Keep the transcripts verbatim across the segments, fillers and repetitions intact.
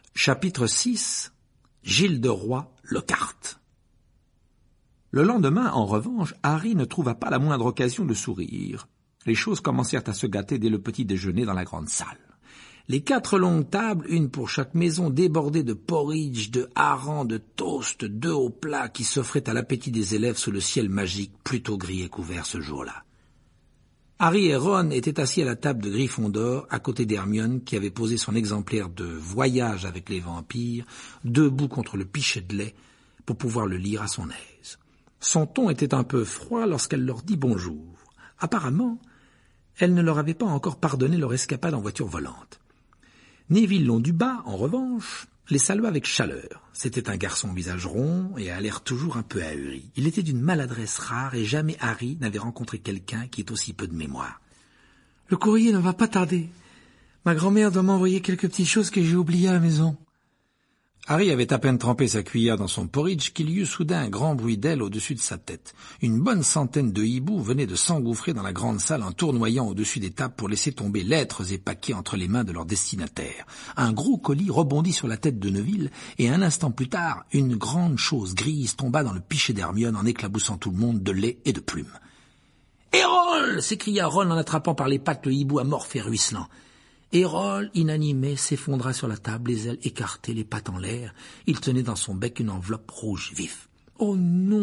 Chapitre six. Gilles de Roy, Lockhart. Le lendemain, en revanche, Harry ne trouva pas la moindre occasion de sourire. Les choses commencèrent à se gâter dès le petit déjeuner dans la grande salle. Les quatre longues tables, une pour chaque maison, débordaient de porridge, de harengs, de toast, d'œufs au plat qui s'offraient à l'appétit des élèves sous le ciel magique plutôt gris et couvert ce jour-là. Harry et Ron étaient assis à la table de Gryffondor, à côté d'Hermione, qui avait posé son exemplaire de « Voyage avec les vampires », debout contre le pichet de lait, pour pouvoir le lire à son aise. Son ton était un peu froid lorsqu'elle leur dit bonjour. Apparemment, elle ne leur avait pas encore pardonné leur escapade en voiture volante. Neville Londubat, en revanche, les salua avec chaleur. C'était un garçon au visage rond et à l'air toujours un peu ahuri. Il était d'une maladresse rare et jamais Harry n'avait rencontré quelqu'un qui ait aussi peu de mémoire. « Le courrier ne va pas tarder. Ma grand-mère doit m'envoyer quelques petites choses que j'ai oubliées à la maison. » Harry avait à peine trempé sa cuillère dans son porridge qu'il y eut soudain un grand bruit d'ailes au-dessus de sa tête. Une bonne centaine de hiboux venaient de s'engouffrer dans la grande salle en tournoyant au-dessus des tables pour laisser tomber lettres et paquets entre les mains de leurs destinataires. Un gros colis rebondit sur la tête de Neville et un instant plus tard, une grande chose grise tomba dans le pichet d'Hermione en éclaboussant tout le monde de lait et de plumes. « Hérole !» s'écria Ron en attrapant par les pattes le hibou amorphe et ruisselant. Hérole, inanimé, s'effondra sur la table, les ailes écartées, les pattes en l'air. Il tenait dans son bec une enveloppe rouge vif. « Oh non !»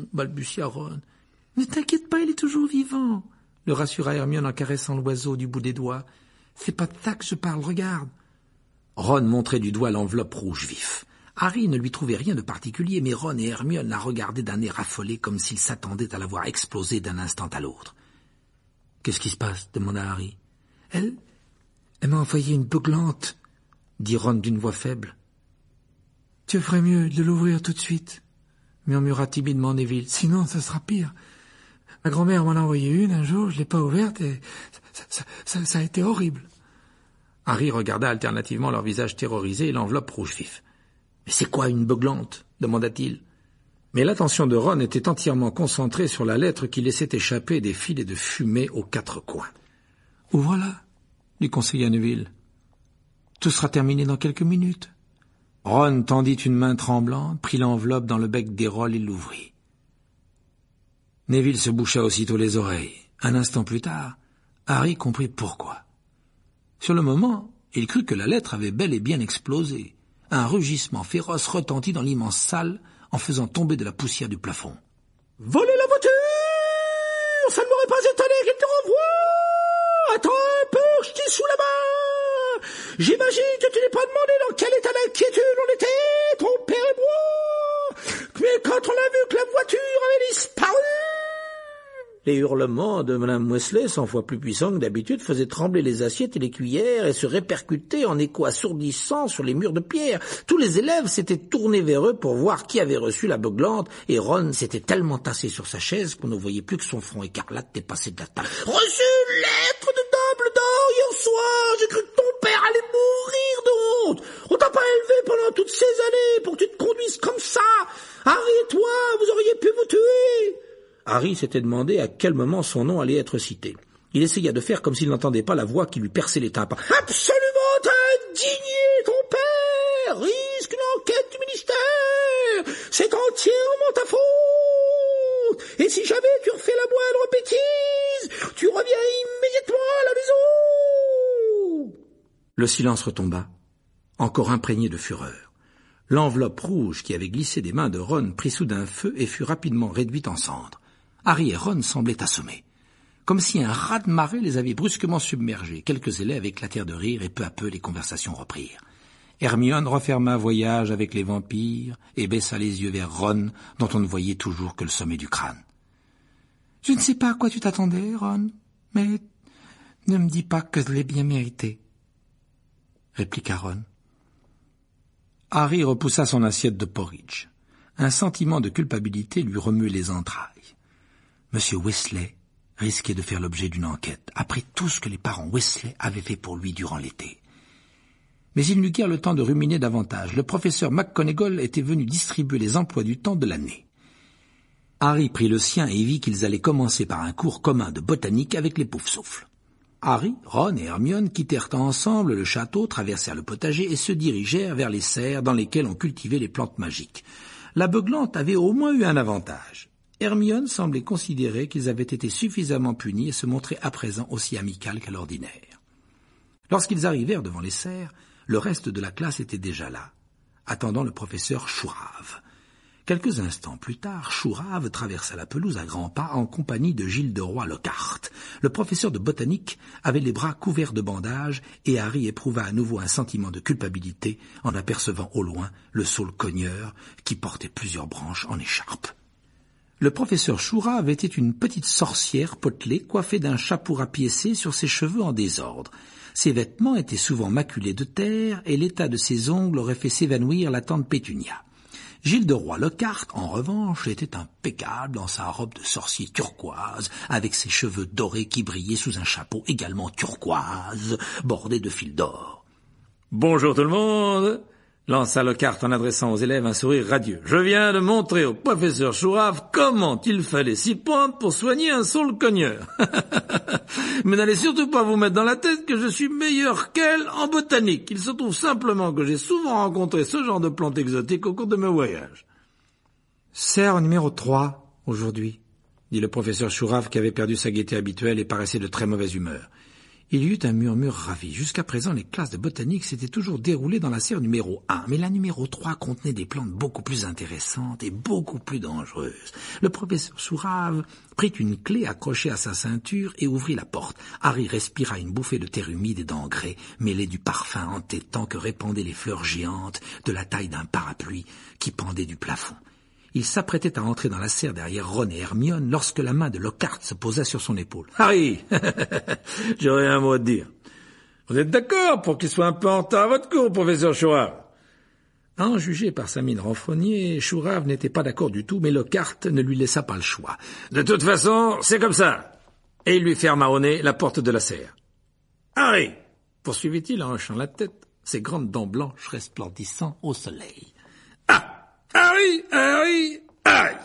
balbutia Ron. « Ne t'inquiète pas, il est toujours vivant !» le rassura Hermione en caressant l'oiseau du bout des doigts. « C'est pas de ça que je parle, regarde !» Ron montrait du doigt l'enveloppe rouge vif. Harry ne lui trouvait rien de particulier, mais Ron et Hermione la regardaient d'un air affolé, comme s'ils s'attendaient à la voir exploser d'un instant à l'autre. « Qu'est-ce qui se passe ?» demanda Harry. « Elle... Elle m'a envoyé une beuglante, dit Ron d'une voix faible. « Tu ferais mieux de l'ouvrir tout de suite, murmura timidement Neville, sinon ça sera pire. Ma grand-mère m'en a envoyé une un jour, je l'ai pas ouverte et ça, ça, ça, ça a été horrible. » Harry regarda alternativement leur visage terrorisé et l'enveloppe rouge vif. « Mais c'est quoi une beuglante ?» demanda-t-il. Mais l'attention de Ron était entièrement concentrée sur la lettre qui laissait échapper des filets de fumée aux quatre coins. « Ouvre-la !» lui conseilla Neville. « Tout sera terminé dans quelques minutes. » Ron tendit une main tremblante, prit l'enveloppe dans le bec d'Hérole et l'ouvrit. Neville se boucha aussitôt les oreilles. Un instant plus tard, Harry comprit pourquoi. Sur le moment, il crut que la lettre avait bel et bien explosé. Un rugissement féroce retentit dans l'immense salle en faisant tomber de la poussière du plafond. « Voler la voiture! Ça ne m'aurait pas étonné qu'il te renvoie! Attends un peu, je t'y sous la main! J'imagine que tu n'es pas demandé dans quel état d'inquiétude on était, ton père et moi! Mais quand on a vu que la voiture avait disparu... » Les hurlements de Madame Weasley, cent fois plus puissants que d'habitude, faisaient trembler les assiettes et les cuillères et se répercutaient en écho assourdissant sur les murs de pierre. Tous les élèves s'étaient tournés vers eux pour voir qui avait reçu la beuglante, et Ron s'était tellement tassé sur sa chaise qu'on ne voyait plus que son front écarlate dépasser de la table. « Reçu une lettre de Dumbledore hier soir! J'ai cru que ton père allait mourir de honte! On t'a pas élevé pendant toutes ces années pour que tu te conduises comme ça! Harry et toi, vous auriez pu vous tuer! » Harry s'était demandé à quel moment son nom allait être cité. Il essaya de faire comme s'il n'entendait pas la voix qui lui perçait les tympans. « Absolument indigné, ton père risque une enquête du ministère. C'est entièrement ta faute. Et si jamais tu refais la moindre bêtise, tu reviens immédiatement à la maison. » Le silence retomba, encore imprégné de fureur. L'enveloppe rouge qui avait glissé des mains de Ron prit soudain feu et fut rapidement réduite en cendres. Harry et Ron semblaient assommés. Comme si un raz-de-marée les avait brusquement submergés. Quelques élèves éclatèrent de rire et peu à peu les conversations reprirent. Hermione referma Voyage avec les vampires et baissa les yeux vers Ron, dont on ne voyait toujours que le sommet du crâne. « Je ne sais pas à quoi tu t'attendais, Ron, mais ne me dis pas que je l'ai bien mérité, » répliqua Ron. Harry repoussa son assiette de porridge. Un sentiment de culpabilité lui remuait les entrailles. Monsieur Weasley risquait de faire l'objet d'une enquête, après tout ce que les parents Weasley avaient fait pour lui durant l'été. Mais il n'eut guère le temps de ruminer davantage. Le professeur McGonagall était venu distribuer les emplois du temps de l'année. Harry prit le sien et vit qu'ils allaient commencer par un cours commun de botanique avec les Poufsouffles. Harry, Ron et Hermione quittèrent ensemble le château, traversèrent le potager et se dirigèrent vers les serres dans lesquelles on cultivait les plantes magiques. La beuglante avait au moins eu un avantage. Hermione semblait considérer qu'ils avaient été suffisamment punis et se montrait à présent aussi amicale qu'à l'ordinaire. Lorsqu'ils arrivèrent devant les serres, le reste de la classe était déjà là, attendant le professeur Chourave. Quelques instants plus tard, Chourave traversa la pelouse à grands pas en compagnie de Gilles de Roy Lockhart. Le professeur de botanique avait les bras couverts de bandages et Harry éprouva à nouveau un sentiment de culpabilité en apercevant au loin le saule cogneur qui portait plusieurs branches en écharpe. Le professeur Chourave était une petite sorcière potelée coiffée d'un chapeau rapiécé sur ses cheveux en désordre. Ses vêtements étaient souvent maculés de terre et l'état de ses ongles aurait fait s'évanouir la tante Pétunia. Gilles de Roy Lockhart, en revanche, était impeccable dans sa robe de sorcier turquoise, avec ses cheveux dorés qui brillaient sous un chapeau également turquoise, bordé de fils d'or. « Bonjour tout le monde !» lança Lockhart en adressant aux élèves un sourire radieux. « Je viens de montrer au professeur Chourave comment il fallait s'y prendre pour soigner un saule cogneur. Mais n'allez surtout pas vous mettre dans la tête que je suis meilleur qu'elle en botanique. Il se trouve simplement que j'ai souvent rencontré ce genre de plantes exotiques au cours de mes voyages. »« Serre numéro trois, aujourd'hui, » dit le professeur Chourave qui avait perdu sa gaieté habituelle et paraissait de très mauvaise humeur. Il y eut un murmure ravi. Jusqu'à présent, les classes de botanique s'étaient toujours déroulées dans la serre numéro un, mais la numéro trois contenait des plantes beaucoup plus intéressantes et beaucoup plus dangereuses. Le professeur Chourave prit une clé accrochée à sa ceinture et ouvrit la porte. Harry respira une bouffée de terre humide et d'engrais, mêlée du parfum entêtant que répandaient les fleurs géantes de la taille d'un parapluie qui pendait du plafond. Il s'apprêtait à entrer dans la serre derrière Ron et Hermione lorsque la main de Lockhart se posa sur son épaule. « Harry, j'aurais un mot à te dire. Vous êtes d'accord pour qu'il soit un peu en retard à votre cours, professeur Chourave ?» À en juger par sa mine renfrognée, Chourave n'était pas d'accord du tout, mais Lockhart ne lui laissa pas le choix. « De toute façon, c'est comme ça !» Et il lui ferma au nez la porte de la serre. « Harry !» poursuivit-il en hochant la tête, ses grandes dents blanches resplendissant au soleil. « Ah !» Harry, Harry, Harry.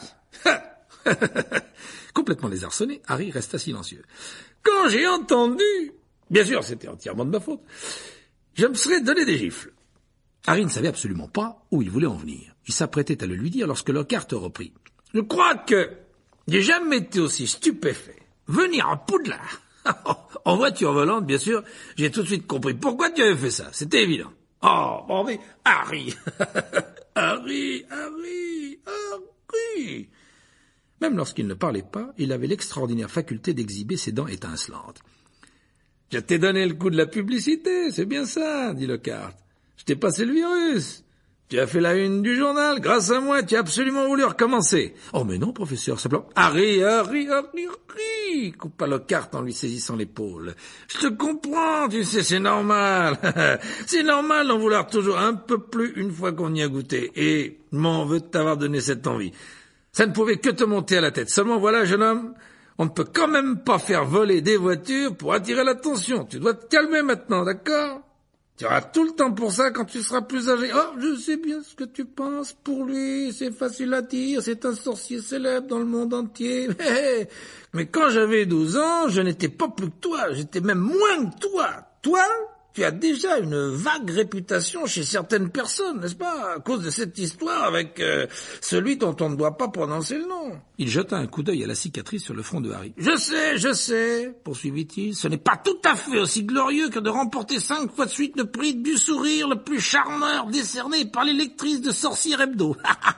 Complètement désarçonné, Harry resta silencieux. Quand j'ai entendu, bien sûr c'était entièrement de ma faute, je me serais donné des gifles. Harry ne savait absolument pas où il voulait en venir. Il s'apprêtait à le lui dire lorsque Lockhart reprit. Je crois que j'ai jamais été aussi stupéfait. Venir à Poudlard, en voiture volante bien sûr, j'ai tout de suite compris pourquoi tu avais fait ça, c'était évident. Oh, bon mais Harry Harry, Harry, Harry. Même lorsqu'il ne parlait pas, il avait l'extraordinaire faculté d'exhiber ses dents étincelantes. « Je t'ai donné le coup de la publicité, c'est bien ça, » dit Lockhart. « Je t'ai passé le virus. Tu as fait la une du journal, grâce à moi, tu as absolument voulu recommencer. »« Oh mais non, professeur, simplement... »« Harry, Harry, Harry, Harry » coupa Lockhart en lui saisissant l'épaule. « Je te comprends, tu sais, c'est normal. C'est normal d'en vouloir toujours un peu plus une fois qu'on y a goûté. Et m'en veux de t'avoir donné cette envie. Ça ne pouvait que te monter à la tête. Seulement voilà, jeune homme, on ne peut quand même pas faire voler des voitures pour attirer l'attention. Tu dois te calmer maintenant, d'accord ? Tu auras tout le temps pour ça quand tu seras plus âgé. Oh, je sais bien ce que tu penses. Pour lui, c'est facile à dire. C'est un sorcier célèbre dans le monde entier. Mais quand j'avais douze ans, je n'étais pas plus que toi. J'étais même moins que toi. Toi, tu as déjà une vague réputation chez certaines personnes, n'est-ce pas, à cause de cette histoire avec euh, celui dont on ne doit pas prononcer le nom. Il jeta un coup d'œil à la cicatrice sur le front de Harry. « Je sais, je sais, poursuivit-il, ce n'est pas tout à fait aussi glorieux que de remporter cinq fois de suite le prix du sourire le plus charmeur décerné par les lectrices de Sorcier Hebdo.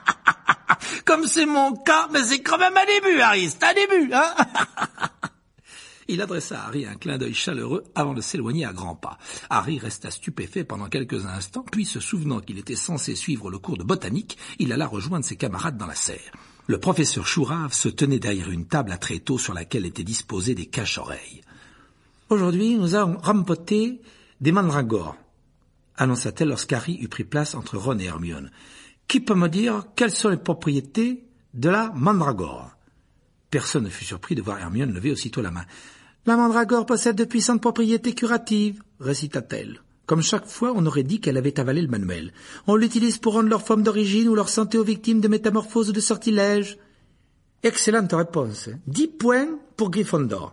Comme c'est mon cas, mais c'est quand même un début, Harry, c'est un début, hein. » Il adressa à Harry un clin d'œil chaleureux avant de s'éloigner à grands pas. Harry resta stupéfait pendant quelques instants, puis se souvenant qu'il était censé suivre le cours de botanique, il alla rejoindre ses camarades dans la serre. Le professeur Chourave se tenait derrière une table à tréteaux sur laquelle étaient disposés des cache-oreilles. « Aujourd'hui, nous avons rempoté des mandragores, » annonça-t-elle lorsqu'Harry eut pris place entre Ron et Hermione. « Qui peut me dire quelles sont les propriétés de la mandragore ?» Personne ne fut surpris de voir Hermione lever aussitôt la main. « La mandragore possède de puissantes propriétés curatives, » récita-t-elle. Comme chaque fois, on aurait dit qu'elle avait avalé le manuel. « On l'utilise pour rendre leur forme d'origine ou leur santé aux victimes de métamorphoses ou de sortilèges. » Excellente réponse. Dix points pour Gryffondor.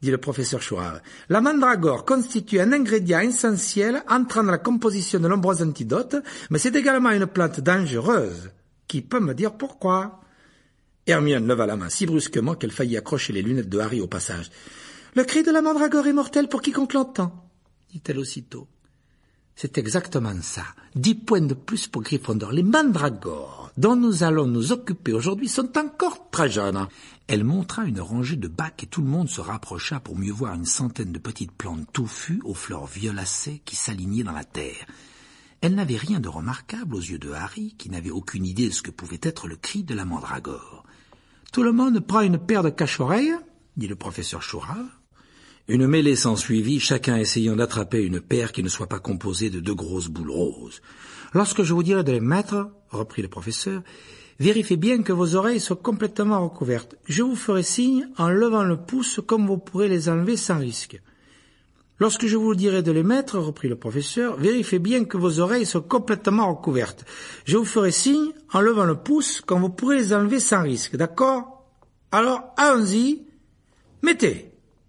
dit le professeur Chourave. La mandragore constitue un ingrédient essentiel entrant dans la composition de nombreux antidotes, mais c'est également une plante dangereuse. Qui peut me dire pourquoi? Hermione leva la main si brusquement qu'elle faillit accrocher les lunettes de Harry au passage. Le cri de la mandragore est mortel pour quiconque l'entend, dit-elle aussitôt. C'est exactement ça. Dix points de plus pour Gryffondor. Les mandragores dont nous allons nous occuper aujourd'hui sont encore très jeunes. Elle montra une rangée de bacs et tout le monde se rapprocha pour mieux voir une centaine de petites plantes touffues aux fleurs violacées qui s'alignaient dans la terre. Elle n'avait rien de remarquable aux yeux de Harry, qui n'avait aucune idée de ce que pouvait être le cri de la mandragore. « Tout le monde prend une paire de cache-oreilles ?» dit le professeur Chourave. Une mêlée s'ensuivit, chacun essayant d'attraper une paire qui ne soit pas composée de deux grosses boules roses. « Lorsque je vous dirai de les mettre, » reprit le professeur, « vérifiez bien que vos oreilles soient complètement recouvertes. Je vous ferai signe en levant le pouce comme vous pourrez les enlever sans risque. » Lorsque je vous dirai de les mettre, reprit le professeur, vérifiez bien que vos oreilles soient complètement recouvertes. Je vous ferai signe en levant le pouce quand vous pourrez les enlever sans risque, d'accord? Alors, allons-y, mettez.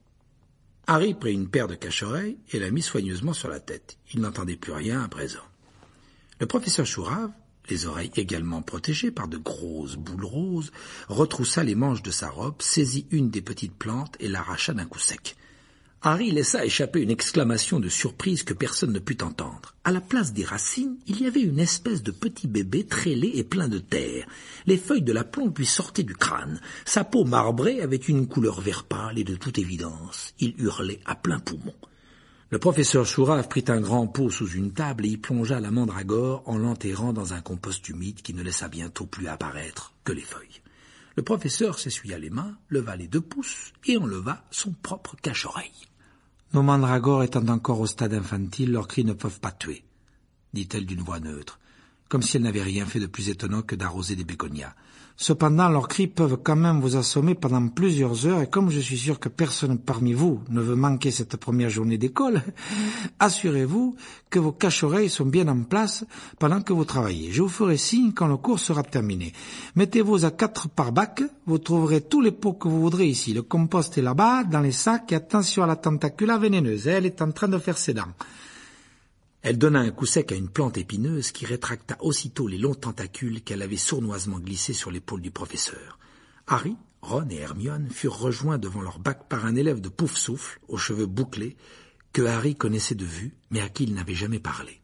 Harry prit une paire de cache-oreilles et la mit soigneusement sur la tête. Il n'entendait plus rien à présent. Le professeur Chourave, les oreilles également protégées par de grosses boules roses, retroussa les manches de sa robe, saisit une des petites plantes et l'arracha d'un coup sec. Harry laissa échapper une exclamation de surprise que personne ne put entendre. À la place des racines, il y avait une espèce de petit bébé trêlé et plein de terre. Les feuilles de la plante lui sortaient du crâne. Sa peau marbrée avait une couleur vert pâle et de toute évidence, il hurlait à plein poumon. Le professeur Chourave prit un grand pot sous une table et y plongea la mandragore en l'enterrant dans un compost humide qui ne laissa bientôt plus apparaître que les feuilles. Le professeur s'essuya les mains, leva les deux pouces et enleva son propre cache-oreille. « Nos mandragores étant encore au stade infantile, leurs cris ne peuvent pas tuer, » dit-elle d'une voix neutre, comme si elle n'avait rien fait de plus étonnant que d'arroser des bégonias. « Cependant, leurs cris peuvent quand même vous assommer pendant plusieurs heures, et comme je suis sûr que personne parmi vous ne veut manquer cette première journée d'école, assurez-vous que vos cache-oreilles sont bien en place pendant que vous travaillez. Je vous ferai signe quand le cours sera terminé. Mettez-vous à quatre par bac, vous trouverez tous les pots que vous voudrez ici. Le compost est là-bas, dans les sacs, et attention à la tentacula vénéneuse, elle est en train de faire ses dents. » Elle donna un coup sec à une plante épineuse qui rétracta aussitôt les longs tentacules qu'elle avait sournoisement glissés sur l'épaule du professeur. Harry, Ron et Hermione furent rejoints devant leur bac par un élève de Poufsouffle, aux cheveux bouclés, que Harry connaissait de vue, mais à qui il n'avait jamais parlé.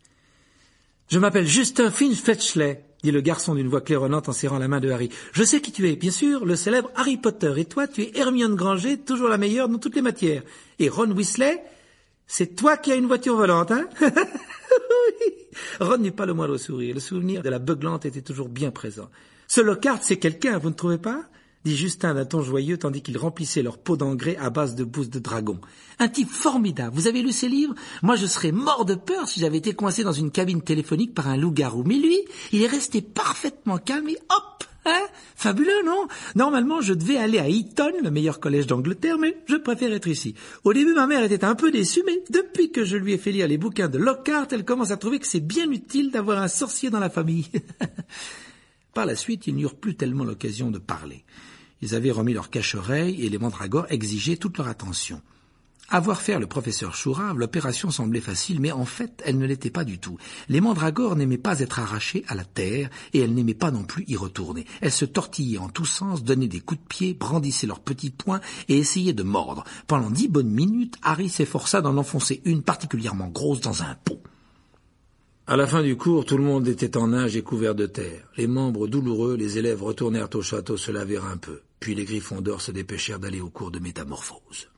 « Je m'appelle Justin Finch-Fletchley, » dit le garçon d'une voix claironnante en serrant la main de Harry. « Je sais qui tu es, bien sûr, le célèbre Harry Potter, et toi, tu es Hermione Granger, toujours la meilleure dans toutes les matières. Et Ron Weasley, c'est toi qui as une voiture volante, hein ?» Ron n'eut pas le moindre sourire. Le souvenir de la beuglante était toujours bien présent. « Ce Lockhart, c'est quelqu'un, vous ne trouvez pas ?» dit Justin d'un ton joyeux tandis qu'il remplissait leur pot d'engrais à base de bouse de dragon. « Un type formidable. Vous avez lu ses livres? Moi, je serais mort de peur si j'avais été coincé dans une cabine téléphonique par un loup-garou. Mais lui, il est resté parfaitement calme et hop, hein? Fabuleux, non? Normalement, je devais aller à Eton, le meilleur collège d'Angleterre, mais je préfère être ici. Au début, ma mère était un peu déçue, mais depuis que je lui ai fait lire les bouquins de Lockhart, elle commence à trouver que c'est bien utile d'avoir un sorcier dans la famille. » Par la suite, ils n'eurent plus tellement l'occasion de parler. Ils avaient remis leurs cache-oreilles et les mandragores exigeaient toute leur attention. À voir faire le professeur Chourave, l'opération semblait facile, mais en fait, elle ne l'était pas du tout. Les mandragores n'aimaient pas être arrachées à la terre, et elles n'aimaient pas non plus y retourner. Elles se tortillaient en tous sens, donnaient des coups de pied, brandissaient leurs petits poings et essayaient de mordre. Pendant dix bonnes minutes, Harry s'efforça d'en enfoncer une particulièrement grosse dans un pot. À la fin du cours, tout le monde était en nage et couvert de terre. Les membres douloureux, les élèves retournèrent au château se laver un peu. Puis les Gryffondors se dépêchèrent d'aller au cours de métamorphose.